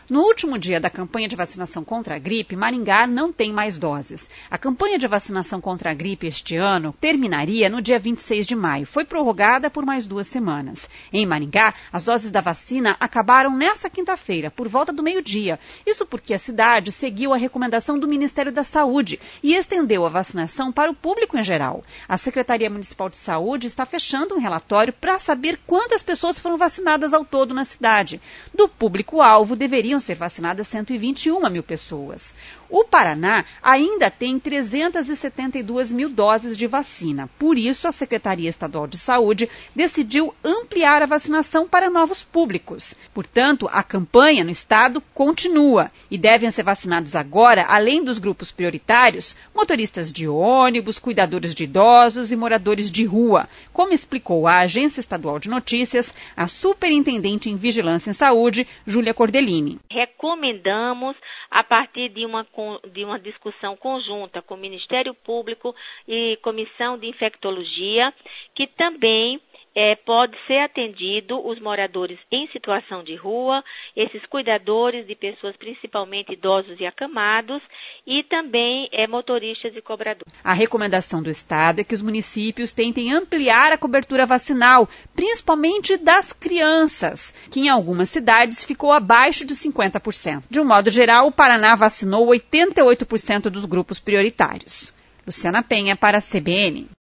No último dia da campanha de vacinação contra a gripe, Maringá não tem mais doses. A campanha de vacinação contra a gripe este ano terminaria no dia 26 de maio. Foi prorrogada por mais 2 semanas. Em Maringá, as doses da vacina acabaram nesta quinta-feira, por volta do meio-dia. Isso porque a cidade seguiu a recomendação do Ministério da Saúde e estendeu a vacinação para o público em geral. A Secretaria Municipal de Saúde está fechando um relatório para saber quantas pessoas foram vacinadas ao todo na cidade. Do público-alvo, deveriam ser vacinadas 121 mil pessoas. O Paraná ainda tem 372 mil doses de vacina. Por isso, a Secretaria Estadual de Saúde decidiu ampliar a vacinação para novos públicos. Portanto, a campanha no estado continua e devem ser vacinados agora, além dos grupos prioritários, motoristas de ônibus, cuidadores de idosos e moradores de rua, como explicou à Agência Estadual de Notícias a Superintendente em Vigilância em Saúde, Júlia Cordelini. Recomendamos, a partir de uma discussão conjunta com o Ministério Público e Comissão de Infectologia, que também pode ser atendido os moradores em situação de rua, esses cuidadores de pessoas principalmente idosos e acamados, e também motoristas e cobradores. A recomendação do Estado é que os municípios tentem ampliar a cobertura vacinal, principalmente das crianças, que em algumas cidades ficou abaixo de 50%. De um modo geral, o Paraná vacinou 88% dos grupos prioritários. Luciana Penha para a CBN.